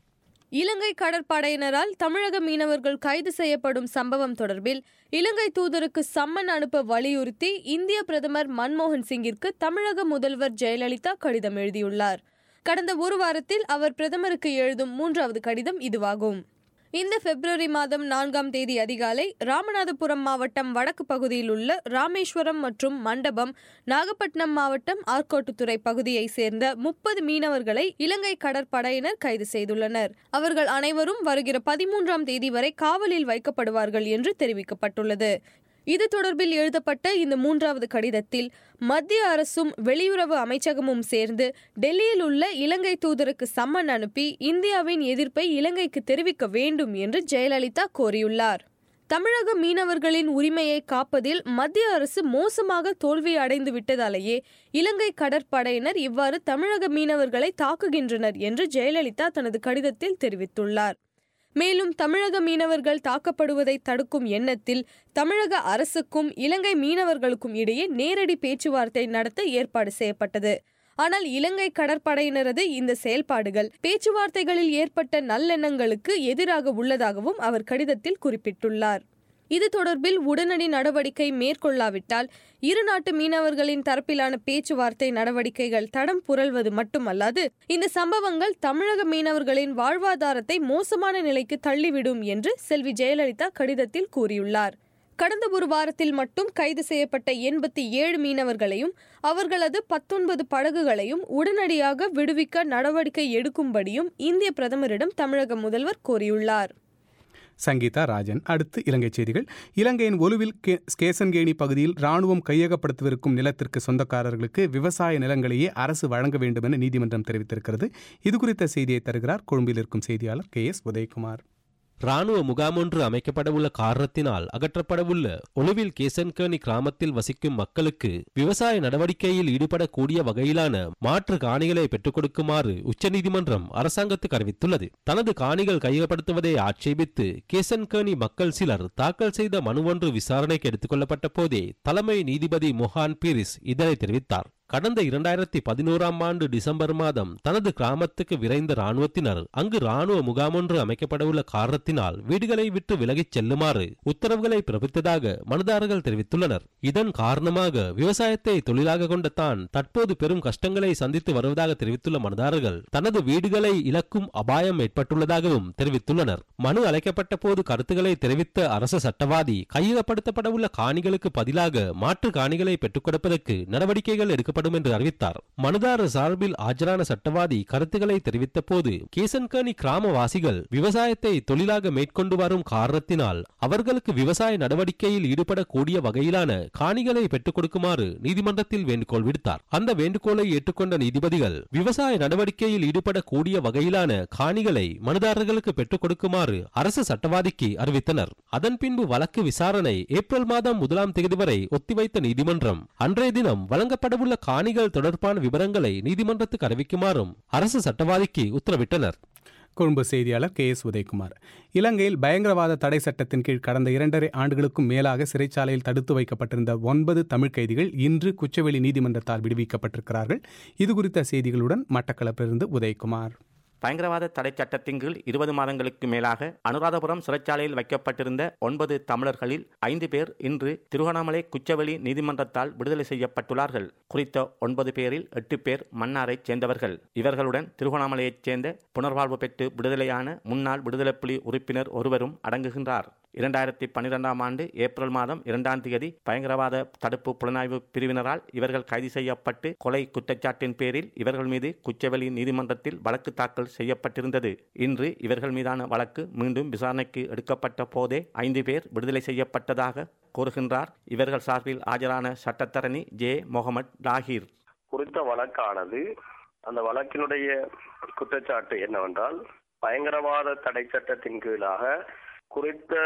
இலங்கை கடற்படையினரால் தமிழக மீனவர்கள் கைது செய்யப்படும் சம்பவம் தொடர்பில் இலங்கை தூதருக்கு சம்மன் அனுப்ப வலியுறுத்தி இந்திய பிரதமர் மன்மோகன் சிங்கிற்கு தமிழக முதல்வர் ஜெயலலிதா கடிதம் எழுதியுள்ளார். கடந்த ஒரு வாரத்தில் அவர் பிரதமருக்கு எழுதும் 3வது கடிதம் இதுவாகும். இந்த பிப்ரவரி மாதம் 4ஆம் தேதி அதிகாலை ராமநாதபுரம் மாவட்டம் வடக்கு பகுதியில் உள்ள ராமேஸ்வரம் மற்றும் மண்டபம், நாகப்பட்டினம் மாவட்டம் ஆர்கோட்டுத்துறை பகுதியை சேர்ந்த 30 மீனவர்களை இலங்கை கடற்படையினர் கைது செய்துள்ளனர். அவர்கள் அனைவரும் வருகிற 13ஆம் தேதி வரை காவலில் வைக்கப்படுவார்கள் என்று தெரிவிக்கப்பட்டுள்ளது. இது தொடர்பில் எழுதப்பட்ட இந்த 3வது கடிதத்தில் மத்திய அரசும் வெளியுறவு அமைச்சகமும் சேர்ந்து டெல்லியில் உள்ள இலங்கை தூதருக்கு சம்மன் அனுப்பி இந்தியாவின் எதிர்ப்பை இலங்கைக்கு தெரிவிக்க வேண்டும் என்று ஜெயலலிதா கோரியுள்ளார். தமிழக மீனவர்களின் உரிமையை காப்பதில் மத்திய அரசு மோசமாக தோல்வி அடைந்து விட்டதாலேயே இலங்கை கடற்படையினர் இவ்வாறு தமிழக மீனவர்களை தாக்குகின்றனர் என்று ஜெயலலிதா தனது கடிதத்தில் தெரிவித்துள்ளார். மேலும் தமிழக மீனவர்கள் தாக்கப்படுவதை தடுக்கும் எண்ணத்தில் தமிழக அரசுக்கும் இலங்கை மீனவர்களுக்கும் இடையே நேரடி பேச்சுவார்த்தை நடத்த ஏற்பாடு செய்யப்பட்டது. ஆனால் இலங்கை கடற்படையினரது இந்த செயல்பாடுகள் பேச்சுவார்த்தைகளில் ஏற்பட்ட நல்லெண்ணங்களுக்கு எதிராக உள்ளதாகவும் அவர் கடிதத்தில் குறிப்பிட்டுள்ளார். இது தொடர்பில் உடனடி நடவடிக்கை மேற்கொள்ளாவிட்டால் இரு நாட்டு மீனவர்களின் தரப்பிலான பேச்சுவார்த்தை நடவடிக்கைகள் தடம் புரள்வது மட்டுமல்லாது இந்த சம்பவங்கள் தமிழக மீனவர்களின் வாழ்வாதாரத்தை மோசமான நிலைக்கு தள்ளிவிடும் என்று செல்வி ஜெயலலிதா கடிதத்தில் கூறியுள்ளார். கடந்த ஒரு வாரத்தில் மட்டும் கைது செய்யப்பட்ட 87 மீனவர்களையும் அவர்களது 19 படகுகளையும் உடனடியாக விடுவிக்க நடவடிக்கை எடுக்கும்படியும் இந்திய பிரதமரிடம் தமிழக முதல்வர் கோரியுள்ளார். சங்கீதா ராஜன். அடுத்து இலங்கை செய்திகள். இலங்கையின் ஒலுவில் கேசன்கேணி பகுதியில் ராணுவம் கையகப்படுத்தவிருக்கும் நிலத்திற்கு சொந்தக்காரர்களுக்கு விவசாய நிலங்களையே அரசு வழங்க வேண்டும் என நீதிமன்றம் தெரிவித்திருக்கிறது. இதுகுறித்த செய்தியை தருகிறார் கொழும்பில் இருக்கும் செய்தியாளர் KS உதயகுமார். ராணுவ முகாம் ஒன்று அமைக்கப்படவுள்ள காரணத்தினால் அகற்றப்படவுள்ள ஒலுவில் கேசன்கேணி கிராமத்தில் வசிக்கும் மக்களுக்கு விவசாய நடவடிக்கையில் ஈடுபடக்கூடிய வகையிலான மாற்று காணிகளை பெற்றுக் கொடுக்குமாறு உச்சநீதிமன்றம் அரசாங்கத்துக்கு அறிவித்துள்ளது. தனது காணிகள் கையகப்படுத்துவதை ஆட்சேபித்து கேசன்கேணி மக்கள் சிலர் தாக்கல் செய்த மனு ஒன்று விசாரணைக்கு எடுத்துக் கொள்ளப்பட்ட போதே தலைமை நீதிபதி மொஹான் பீரிஸ் இதனை தெரிவித்தார். கடந்த 2011ஆம் ஆண்டு டிசம்பர் மாதம் தனது கிராமத்துக்கு விரைந்த ராணுவத்தினர் அங்கு ராணுவ முகாம் ஒன்று அமைக்கப்படவுள்ள காரணத்தினால் வீடுகளை விட்டு விலகிச் செல்லுமாறு உத்தரவுகளை பிறப்பித்ததாக மனுதாரர்கள் தெரிவித்துள்ளனர். இதன் காரணமாக விவசாயத்தை தொழிலாக கொண்ட தான் தற்போது பெரும் கஷ்டங்களை சந்தித்து வருவதாக தெரிவித்துள்ள மனுதாரர்கள் தனது வீடுகளை இழக்கும் அபாயம் ஏற்பட்டுள்ளதாகவும் தெரிவித்துள்ளனர். மனு அழைக்கப்பட்ட போது கருத்துக்களை தெரிவித்த அரச சட்டவாதி கையகப்படுத்தப்படவுள்ள காணிகளுக்கு பதிலாக மாற்று காணிகளை பெற்றுக் கொடுப்பதற்கு நடவடிக்கைகள் எடுக்கப்படும் என்று அறிவித்தார். மனுதாரர் சார்பில் ஆஜரான சட்டவாதி கருத்துக்களை தெரிவித்த போது கேசன்கேணி கிராமவாசிகள் விவசாயத்தை தொழிலாக மேற்கொண்டு வரும் காரணத்தினால் அவர்களுக்கு விவசாய நடவடிக்கையில் ஈடுபடக்கூடிய வகையிலான காணிகளை பெற்றுக் கொடுக்குமாறு நீதிமன்றத்தில் வேண்டுகோள் விடுத்தார். அந்த வேண்டுகோளை ஏற்றுக்கொண்ட நீதிபதிகள் விவசாய நடவடிக்கையில் ஈடுபடக்கூடிய வகையிலான காணிகளை மனுதாரர்களுக்கு பெற்றுக் கொடுக்குமாறு அரசு சட்டவாதிக்கு அறிவித்தனர். அதன் பின்பு வழக்கு விசாரணை ஏப்ரல் மாதம் 1ஆம் தேதி வரை ஒத்திவைத்த நீதிமன்றம் அன்றைய தினம் வழங்கப்படவுள்ள காணிகள் தொடர்பான விவரங்களை நீதிமன்றத்துக்கு அறிவிக்குமாறும் அரசு சட்டவாதிக்கு உத்தரவிட்டனர். கொழும்பு செய்தியாளர் KS உதயகுமார். இலங்கையில் பயங்கரவாத தடை சட்டத்தின் கீழ் கடந்த 2.5 ஆண்டுகளுக்கும் மேலாக சிறைச்சாலையில் தடுத்து வைக்கப்பட்டிருந்த 9 தமிழ் கைதிகள் இன்று குச்சவெளி நீதிமன்றத்தால் விடுவிக்கப்பட்டிருக்கிறார்கள். இதுகுறித்த செய்திகளுடன் மட்டக்களப்பிலிருந்து உதயகுமார். பயங்கரவாத தடை சட்டத்தின் கீழ் 20 மாதங்களுக்கு மேலாக அனுராதபுரம் சிறைச்சாலையில் வைக்கப்பட்டிருந்த 9 தமிழர்களில் 5 பேர் இன்று திருகோணமலை குச்சவெளி நீதிமன்றத்தால் விடுதலை செய்யப்பட்டுள்ளார்கள். குறித்த 9 பேரில் 8 பேர் மன்னாரைச் சேர்ந்தவர்கள். இவர்களுடன் திருகோணமலையைச் சேர்ந்த புனர்வாழ்வு பெற்று விடுதலையான முன்னாள் விடுதலை புலி உறுப்பினர் ஒருவரும் அடங்குகின்றார். 2012ஆம் ஆண்டு ஏப்ரல் மாதம் 2ஆம் தேதி பயங்கரவாத தடுப்பு புலனாய்வு பிரிவினரால் இவர்கள் கைது செய்யப்பட்டு கொலை குற்றச்சாட்டின் பேரில் இவர்கள் மீது குச்சவெளி நீதிமன்றத்தில் வழக்கு தாக்கல் செய்யப்பட்டிருந்தது. இன்று இவர்கள் மீதான வழக்கு மீண்டும் விசாரணைக்கு எடுக்கப்பட்ட போதே 5 பேர் விடுதலை செய்யப்பட்டதாக கூறுகின்றார் இவர்கள் சார்பில் ஆஜரான சட்டத்தரணி ஜே முகமது லாஹீர். குறித்த வழக்கானது அந்த வழக்கினுடைய குற்றச்சாட்டு என்னவென்றால் பயங்கரவாத தடை சட்டத்தின் கீழாக குறித்த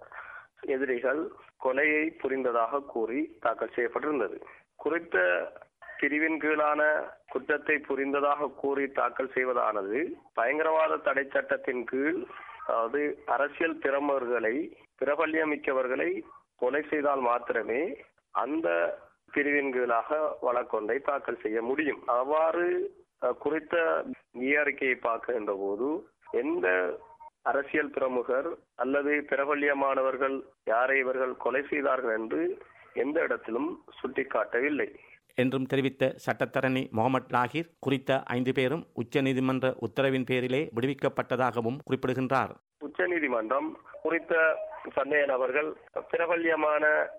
எதிரிகள் கொலையை புரிந்ததாக கூறி தாக்கல் செய்யப்பட்டிருந்தது. குறித்த பிரிவின் கீழான குற்றத்தை புரிந்ததாக கூறி தாக்கல் செய்வதானது பயங்கரவாத தடை சட்டத்தின் கீழ், அதாவது அரசியல் பிரபல்யமிக்கவர்களை கொலை செய்தால் மாத்திரமே அந்த பிரிவின் கீழாக வழக்கொன்றை தாக்கல் செய்ய முடியும். அவ்வாறு குறித்த அறிக்கையை பார்க்கின்ற போது எந்த அரசியல் பிரமுகர் அல்லது பிரபல்யமானவர்கள் யாரை இவர்கள் கொலை செய்தார்கள் என்று எந்த இடத்திலும் சுட்டிக்காட்டவில்லை என்றும் தெரிவித்த சட்டத்தரணி முகமது லாஹீர் குறித்த 5 பேரும் உச்சநீதிமன்ற உத்தரவின் பேரிலே விடுவிக்கப்பட்டதாகவும் குறிப்பிடுகின்றார். உச்சநீதிமன்றம் குறித்த சந்தேக நபர்கள் பிரபல்யமான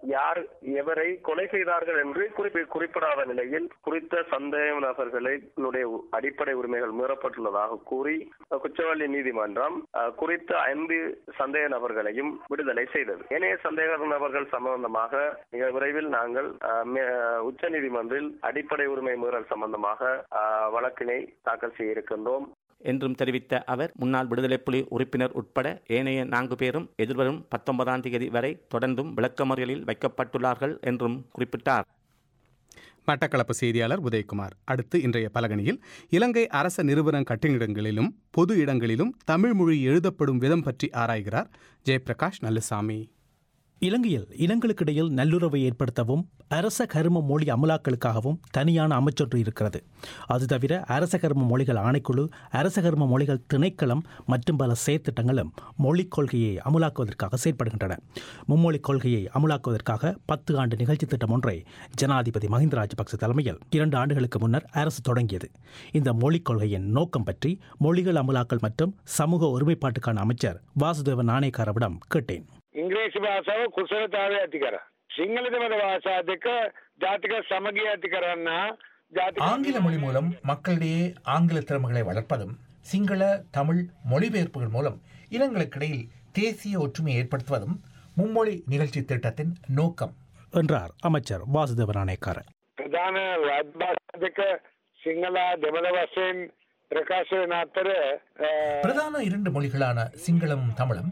எவரை கொலை செய்தார்கள் என்று குறிப்பிடாத நிலையில் குறித்த சந்தேக நபர்களுடைய அடிப்படை உரிமைகள் மீறப்பட்டுள்ளதாக கூறி குச்சவெளி நீதிமன்றம் குறித்த 5 சந்தேக நபர்களையும் விடுதலை செய்தது. ஏனைய சந்தேக நபர்கள் சம்பந்தமாக மிக விரைவில் நாங்கள் உச்ச நீதிமன்றில் அடிப்படை உரிமை மீறல் சம்பந்தமாக வழக்கினை தாக்கல் செய்ய இருக்கின்றோம் என்றும் தெரிவித்த அவர் முன்னாள் விடுதலை புலி உறுப்பினர் உட்பட ஏனைய 4 பேரும் எதிர்வரும் 19ஆம் தேதி வரை தொடர்ந்தும் விளக்கமறியலில் வைக்கப்பட்டுள்ளார்கள் என்றும் குறிப்பிட்டார். மட்டக்களப்பு செய்தியாளர் உதயகுமார். அடுத்து இன்றைய பலகணியில் இலங்கை அரச நிறுவன கட்டிடங்களிலும் பொது இடங்களிலும் தமிழ் மொழி எழுதப்படும் விதம் பற்றி ஆராய்கிறார் ஜெயபிரகாஷ் நல்லசாமி. இலங்கையில் இனங்களுக்கிடையில் நல்லுறவை ஏற்படுத்தவும் அரச கரும மொழி அமலாக்களுக்காகவும் தனியான அமைச்சொன்று இருக்கிறது. அது தவிர அரச கரும மொழிகள் ஆணைக்குழு, அரச கரும மொழிகள் திணைக்களம் மற்றும் பல செயற்திட்டங்களும் மொழிக் கொள்கையை அமலாக்குவதற்காக செயற்படுகின்றன. மும்மொழிக் கொள்கையை அமலாக்குவதற்காக 10 ஆண்டு நிகழ்ச்சி திட்டம் ஒன்றை ஜனாதிபதி மஹிந்த ராஜபக்ச தலைமையில் 2 ஆண்டுகளுக்கு முன்னர் அரசு தொடங்கியது. இந்த மொழிக் கொள்கையின் நோக்கம் பற்றி மொழிகள் அமலாக்கல் மற்றும் சமூக ஒருமைப்பாட்டுக்கான அமைச்சர் வாசுதேவ நாணயக்காரவிடம் கேட்டேன். ඉංග්‍රීසි භාෂාව කුසලතාවය ඇති කර සිංහල දෙමළ භාෂා දෙක ජාතික සමගිය ඇති කරන්න ஆங்கில மொழி மூலம் மக்களிடையே ஆங்கில திறமைகளை வளர்ப்பதும் சிங்கள தமிழ் மொழிபெயர்ப்புகள் மூலம் இனங்களுக்கிடையில் தேசிய ஒற்றுமையை ஏற்படுத்துவதும் மும்மொழி நிகழ்ச்சி திட்டத்தின் நோக்கம் என்றார் அமைச்சர் வாசுதேவ நாணயக்கார. பிரதான ராஜ்பாஷா දෙක සිංහල දෙමළ වශයෙන් ප්‍රකාශ වෙන අතර பிரதான 2 மொழிகளான சிங்களமும் தமிழும்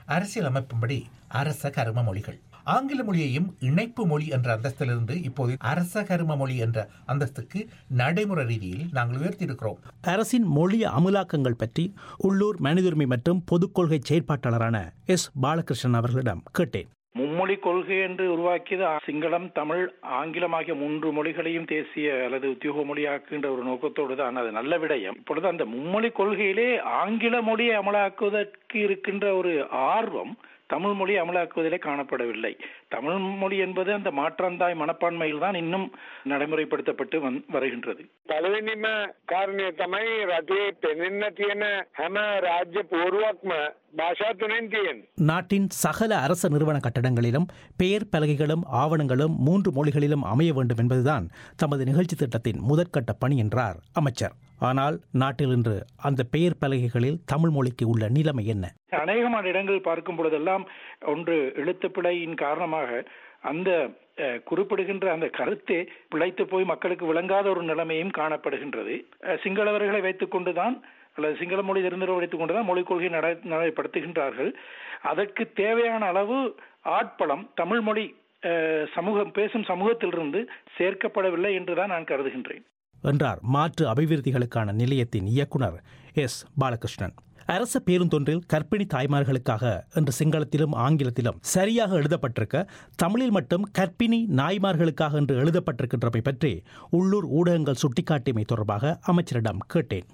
அரசியல் அமைப்பின்படி அரச கரும மொழிகள். ஆங்கில மொழியையும் இணைப்பு மொழி என்ற அந்தஸ்திலிருந்து இப்போது அரச கரும மொழி என்ற அந்தஸ்துக்கு நடைமுறை ரீதியில் நாங்கள் உயர்த்தியிருக்கிறோம். அரசின் மொழி அமுலாக்கங்கள் பற்றி உள்ளூர் மனிதுரிமை மற்றும் பொதுக்கொள்கை செயற்பாட்டாளரான எஸ் பாலகிருஷ்ணன் அவர்களிடம் கேட்டேன். மும்மொழி கொள்கை என்று உருவாக்கியது சிங்களம், தமிழ், ஆங்கிலம் ஆகிய 3 மொழிகளையும் தேசிய அல்லது உத்தியோக மொழியாக்குகின்ற ஒரு நோக்கத்தோடு தான். அது நல்ல விடயம். இப்பொழுது அந்த மும்மொழி கொள்கையிலே ஆங்கில மொழியை அமலாக்குவதற்கு இருக்கின்ற ஒரு ஆர்வம் தமிழ் மொழி அமலாக்குவதிலே காணப்படவில்லை. தமிழ் மொழி என்பது அந்த மாற்றாந்தாய் மனப்பான்மையில் தான் இன்னும் நடைமுறைப்படுத்தப்பட்டு வருகின்றது. පළවෙනිම කාරණය තමයි රටේ පෙනෙන්න තියෙන හැම රාජ්‍ය පුවරුවක්ම භාෂා තුනෙන් තියෙන. நாட்டின் சகல அரச நிறுவன கட்டடங்களிலும் பெயர் பலகைகளும் ஆவணங்களும் 3 மொழிகளிலும் அமைய வேண்டும் என்பதுதான் தமது நிகழ்ச்சி திட்டத்தின் முதற்கட்ட பணி என்றார் அமைச்சர். ஆனால் நாட்டில் இன்று அந்த பெயர் பலகைகளில் தமிழ் மொழிக்கு உள்ள நிலைமை என்ன? அநேகமான இடங்கள் பார்க்கும் பொழுதெல்லாம் ஒன்று எழுத்துப்பிழையின் காரணமாக அந்த குறிப்பிடுகின்ற அந்த கருத்தே பிழைத்து போய் மக்களுக்கு விளங்காத ஒரு நிலைமையும் காணப்படுகின்றது. சிங்களவர்களை வைத்துக் கொண்டுதான் அல்லது சிங்கள மொழி தெரிந்தவர்கள் வைத்துக் கொண்டுதான் மொழிக் கொள்கை நடைபடுத்துகின்றார்கள். அதற்கு தேவையான அளவு ஆட்பலம் தமிழ் மொழி சமூகம் பேசும் சமூகத்திலிருந்து சேர்க்கப்படவில்லை என்றுதான் நான் கருதுகின்றேன் என்றார் மாற்று அபிவிருத்திகளுக்கான நிலையத்தின் இயக்குனர் எஸ் பாலகிருஷ்ணன். அரச பேருந்தொன்றில் கர்ப்பிணி தாய்மார்களுக்காக என்று சிங்களத்திலும் ஆங்கிலத்திலும் சரியாக எழுதப்பட்டிருக்க தமிழில் மட்டும் கர்ப்பிணி நாய்மார்களுக்காக என்று எழுதப்பட்டிருக்கின்றமை பற்றி உள்ளூர் ஊடகங்கள் சுட்டிக்காட்டியமை தொடர்பாக அமைச்சரிடம் கேட்டேன்.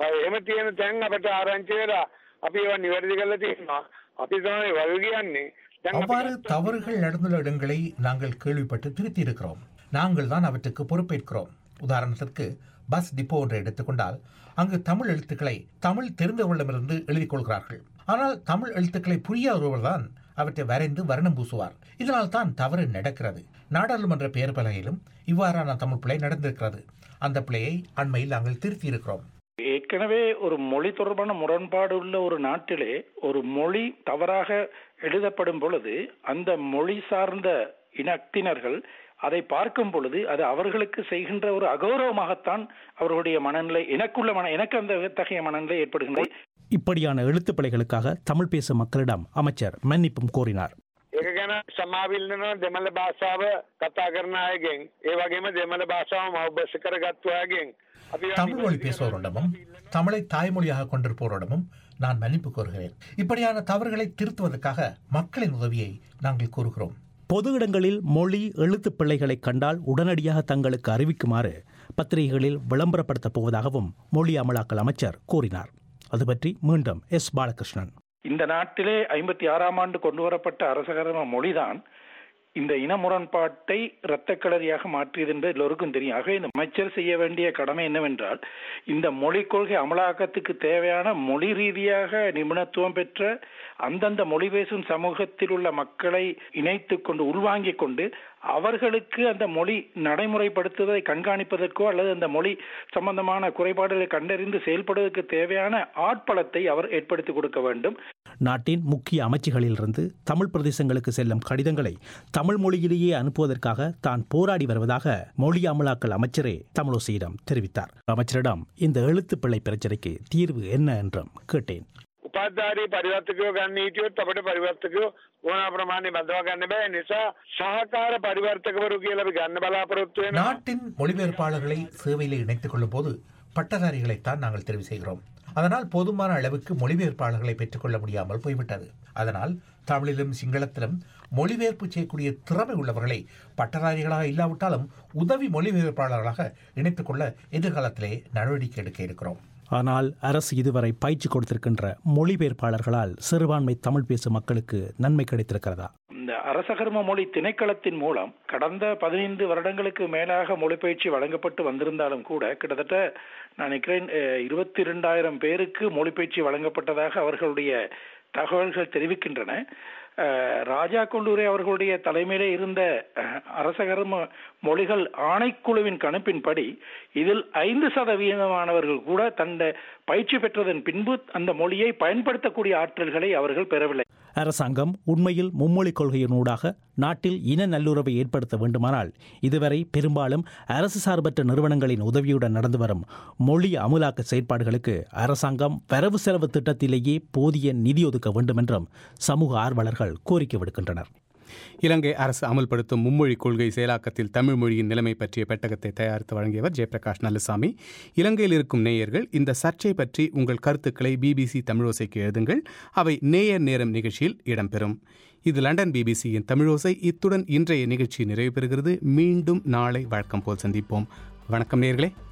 அவ்வாறு தவறுகள் நடந்துள்ள இடங்களை நாங்கள் கேள்விப்பட்டு திருத்தி இருக்கிறோம். நாங்கள் தான் அவற்றுக்கு பொறுப்பேற்கிறோம். உதாரணத்திற்கு பஸ் டிப்போ ஒன்றை எடுத்துக்கொண்டால் அங்கு தமிழ் எழுத்துக்களை தமிழ் தெரிந்தவர்களிடமிருந்து எழுதிக் கொள்கிறார்கள். ஆனால் தமிழ் எழுத்துக்களை புரியாத ஒருவர்தான் அவற்றை வரைந்து வர்ணம் பூசுவார். இதனால் தான் தவறு நடக்கிறது. நாடாளுமன்ற பெயர் பலகையிலும் இவ்வாறான தமிழ் பிழை நடந்திருக்கிறது. அந்த பிழையை அண்மையில் நாங்கள் திருத்தி இருக்கிறோம். ஏற்கனவே ஒரு மொழி தொடர்பான முரண்பாடு உள்ள ஒரு நாட்டிலே ஒரு மொழி தவறாக எழுதப்படும் பொழுது அந்த மொழி சார்ந்த இனத்தினர்கள் அதை பார்க்கும் பொழுது அது அவர்களுக்கு செய்கின்ற ஒரு அகௌரவமாகத்தான் அவர்களுடைய மனநிலை எனக்கு அந்த தகைய மனநிலை ஏற்படுகின்றது. இப்படியான எழுத்துப்பிழைகளுக்காக தமிழ் பேசும் மக்களிடம் அமைச்சர் மன்னிப்பும் கோரினார். ඒක ගැන සමාවිල්ලන දෙමළ භාෂාව කතා කරන අයගෙන් ඒ වගේම දෙමළ භාෂාව මවබස කරගත්තු අයගෙන් தமிழ் மொழி பேசுவோரிடமும் தமிழை தாய்மொழியாக கொண்டிருப்போரிடமும் நான் மன்னிப்பு கோருகிறேன். இப்படியான தவறுகளை திருத்துவதற்காக மக்களின் உதவியை நாங்கள் கோருகிறோம். பொது இடங்களில் மொழி எழுத்து பிழைகளை கண்டால் உடனடியாக தங்களுக்கு அறிவிக்குமாறு பத்திரிகைகளில் விளம்பரப்படுத்தப் போவதாகவும் மொழி அமலாக்கல் அமைச்சர் கூறினார். அது பற்றி மீண்டும் எஸ் பாலகிருஷ்ணன். இந்த நாட்டிலே 56ஆம் ஆண்டு கொண்டு வரப்பட்ட அரசகரம மொழிதான் இந்த இன முரண்பாட்டை இரத்த களரியாக மாற்றியது என்று எல்லோருக்கும் தெரியும். ஆக இந்த அமைச்சர் செய்ய வேண்டிய கடமை என்னவென்றால் இந்த மொழிக் கொள்கை அமலாக்கத்துக்கு தேவையான மொழி ரீதியாக நிபுணத்துவம் பெற்ற அந்தந்த மொழி பேசும் சமூகத்தில் உள்ள மக்களை இணைத்துக் கொண்டு உள்வாங்கிக் கொண்டு அவர்களுக்கு அந்த மொழி நடைமுறைப்படுத்துவதை கண்காணிப்பதற்கோ அல்லது அந்த மொழி சம்பந்தமான குறைபாடுகளை கண்டறிந்து செயல்படுவதற்கு தேவையான ஆட்பலத்தை அவர் ஏற்படுத்தி கொடுக்க வேண்டும். நாட்டின் முக்கிய அமைச்சுகளிலிருந்து தமிழ் பிரதேசங்களுக்கு செல்லும் கடிதங்களை தமிழ் மொழியிலேயே அனுப்புவதற்காக தான் போராடி வருவதாக மொழி அமலாக்கல் அமைச்சரே தமிழோசியிடம் தெரிவித்தார். அமைச்சரிடம் இந்த எழுத்துப்பிழை பிரச்சனைக்கு தீர்வு என்ன என்றும் கேட்டேன். උපාධාරී පරිවර්තකයෝ ගන්න හිටියොත් අපිට පරිවර්තකයෝ ඕන ප්‍රමාණය බඳවා ගන්න බෑ. නිසා සහකාර පරිවර්තකවරු කියලා අපි ගන්න බලාපොරොත්තු වෙනවා. நாட்டின் மொழிபெயர்ப்பாளர்களை சேவையில் இணைத்துக் கொள்ளும் போது பட்டதாரிகளைத்தான் நாங்கள் தெரிவு செய்கிறோம். அதனால் போதுமான அளவுக்கு மொழிபெயர்ப்பாளர்களை பெற்றுக்கொள்ள முடியாமல் போய்விட்டது. அதனால் தமிழிலும் சிங்களத்திலும் மொழிபெயர்ப்பு செய்யக்கூடிய திறமை உள்ளவர்களை பட்டதாரிகளாக இல்லாவிட்டாலும் உதவி மொழிபெயர்ப்பாளர்களாக இணைத்துக் கொள்ள எதிர்காலத்திலே நடவடிக்கை எடுக்க இருக்கிறோம். ஆனால் அரசு இதுவரை பயிற்சி கொடுத்திருக்கின்ற மொழிபெயர்ப்பாளர்களால் சிறுபான்மை தமிழ் பேசும் மக்களுக்கு நன்மை கிடைத்திருக்கிறதா? இந்த அரசகர்ம மொழி திணைக்களத்தின் மூலம் கடந்த 15 வருடங்களுக்கு மேலாக மொழிபயிற்சி வழங்கப்பட்டு வந்திருந்தாலும் கூட கிட்டத்தட்ட நான் நினைக்கிறேன் 22,000 பேருக்கு மொழிபயிற்சி வழங்கப்பட்டதாக அவர்களுடைய தகவல்கள் தெரிவிக்கின்றன. ராஜா கொண்டூரே அவர்களுடைய தலைமையிலே இருந்த அரசகர்ம மொழிகள் ஆணைக்குழுவின் கணிப்பின்படி இதில் 5% கூட தன்னை பயிற்சி பெற்றதன் பின்பு அந்த மொழியை பயன்படுத்தக்கூடிய ஆற்றல்களை அவர்கள் பெறவில்லை. அரசாங்கம் உண்மையில் மும்மொழிக் கொள்கையினூடாக நாட்டில் இன நல்லுறவை ஏற்படுத்த வேண்டுமானால் இதுவரை பெரும்பாலும் அரசு சார்பற்ற நிறுவனங்களின் உதவியுடன் நடந்து வரும் மொழி அமுலாக்க செயற்பாடுகளுக்கு அரசாங்கம் வரவு செலவு திட்டத்திலேயே போதிய நிதி ஒதுக்க வேண்டும் என்றும் சமூக ஆர்வலர்கள் கோரிக்கை விடுக்கின்றனர். இலங்கை அரசு அமல்படுத்தும் மும்மொழி கொள்கை செயலாக்கத்தில் தமிழ் மொழியின் நிலைமை பற்றிய பெட்டகத்தை தயாரித்து வழங்கியவர் ஜெயபிரகாஷ் நல்லசாமி. இலங்கையில் இருக்கும் நேயர்கள் இந்த சர்ச்சை பற்றி உங்கள் கருத்துக்களை BBC தமிழோசைக்கு எழுதுங்கள். அவை நேயர் நேரம் நிகழ்ச்சியில் இடம்பெறும். இது லண்டன் BBCயின் தமிழோசை. இத்துடன் இன்றைய நிகழ்ச்சி நிறைவு பெறுகிறது. மீண்டும் நாளை வழக்கம் போல் சந்திப்போம். வணக்கம் நேயர்களே.